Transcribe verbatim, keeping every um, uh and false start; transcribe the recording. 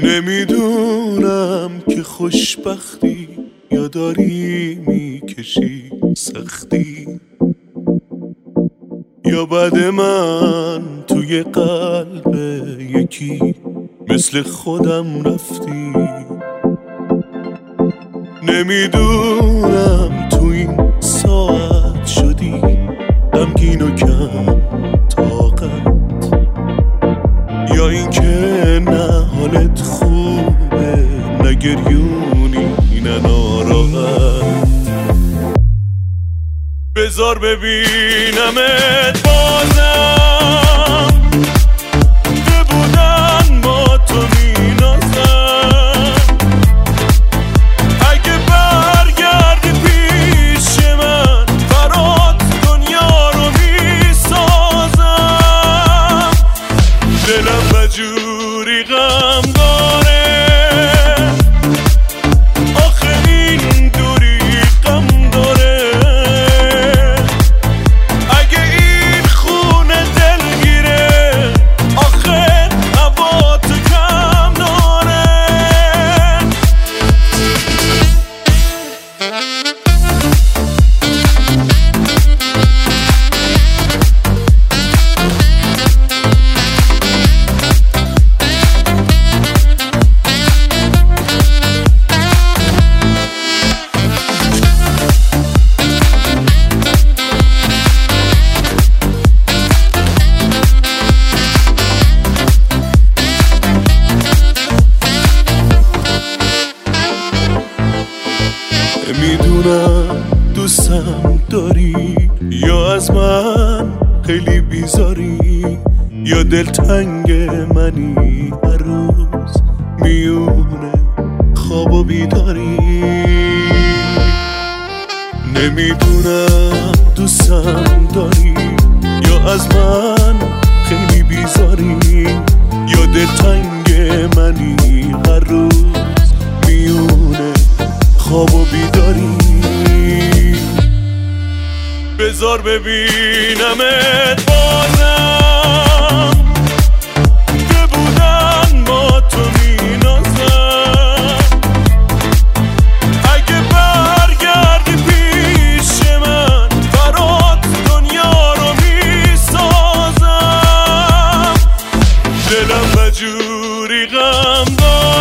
نمیدونم که خوشبختی یا داری میکشی سختی، یا بعد من توی قلب یکی مثل خودم رفتی. نمیدونم تو این ساعت شدی غمگین و کم طاقت، یا این که نه حالت خوبه نه گریونی نه ناراحت. بذار ببینمت بازم که بودن با تو مینازم. اگه برگردی پیش من برات دنیا رو میسازم. دلم بجوری غم داره آخه این دوری غم داره. اگه این خونه دلگیره آخه هوا تو کم داره. میدونم دوستم داری یا از من خیلی بیزاری، یا دلتنگ منی هر روز میونه خواب و بیداری. نمیدونم دوستم داری یا از من خیلی بیزاری، یا دلتنگ منی هر روز میونه خواب و بیداری. بذار ببینمت بازم که بودن با تو مینازم. اگه برگردی پیش من برات دنیا رو میسازم. دلم بجوری غم داره